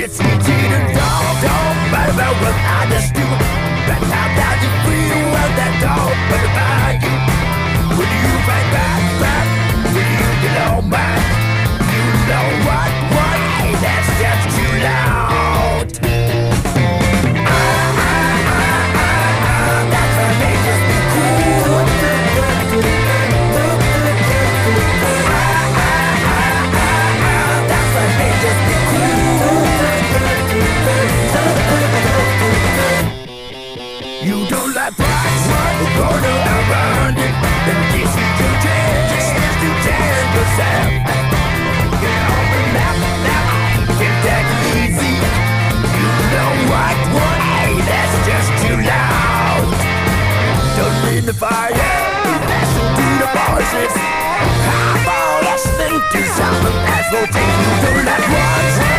It's easy to don't matter about what I just do. That's how you feel when that dog but about you. When you fight back, when you get on back, you know what, hey, that's just too loud. That's what they just be cool. That's what they just be cool. You don't like price, we're gonna around it. And this is too dead, this is too dead, yourself. Get on the map, get that easy. You know what, hey, that's just too loud. Don't need the fire, listen to the voices. I'm all listening to something that's rotating. You don't like what?